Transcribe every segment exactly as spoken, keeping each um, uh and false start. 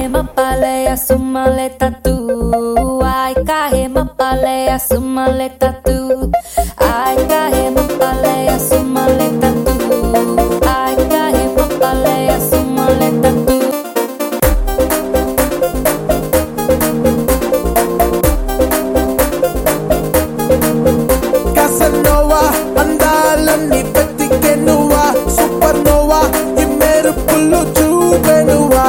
mapalea sumale tatu. Ai kahe mapalea sumale tatu. Ai kahe mapalea sumale tatu. Ai kahe mapalea sumale tatu. Casanova andalanni వెతికెనువా supernova ఈ మెరుపులు చూపెనువా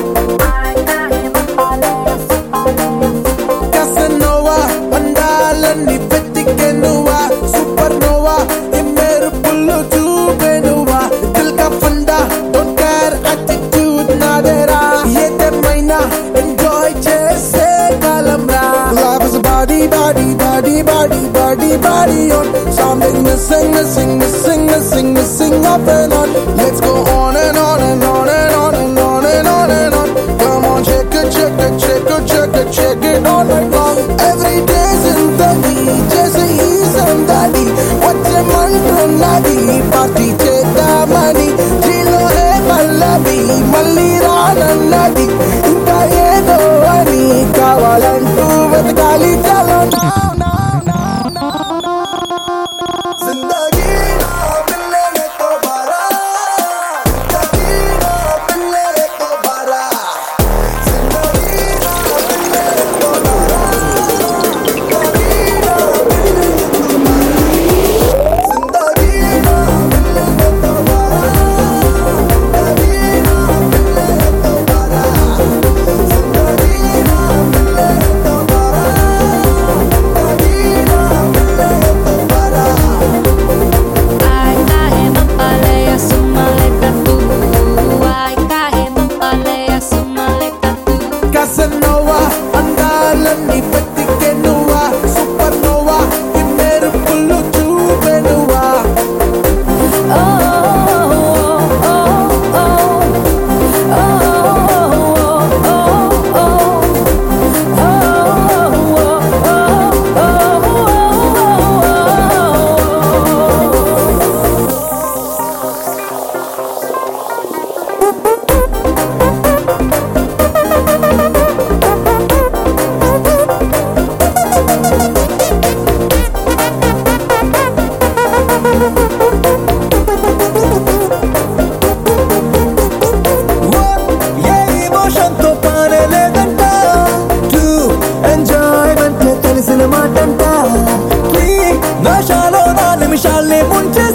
Casanova అందాలన్నీ వెతికెనువా supernova ఈ మెరుపులు చూపెనువా దిల్ కా ఫండా డోంట్ కేర్ యాటిట్యూడ్ నాదేరా ఏదేమైనా ఎంజాయ్ చేసే కాలంరా Life is a body body body body body body on something missing missing missing missing missing up and on let's go on and on and on and on and on and on and on come on check it check it check it check it check it all night long every day's in the beat just ease and daddy what's your mantra nadi party cheta money jilo he pallavi malli rana nadi inka edo ani kavalantu vetkali chalo now now now now zindagi na mille to bara zindagi na mille to bara zindagi na mille to bara zindagi na mille to bara zindagi na mille to bara zindagi na mille to bara zindagi na mille to bara zindagi na mille to bara Ai kahe mapalea sumale tatu. Ai kahe mapalea sumale tatu. Casanova అందాలన్నీ వెతికెనువా supernova ఈ మెరుపులు చూపెనువా Oh, oh, oh, oh, oh, ఏ ఎమోషన్తో పనే లేదంట two enjoyment తెలిసిన మాటంట three నషాలో నా నిమిషాల్ని ముంచే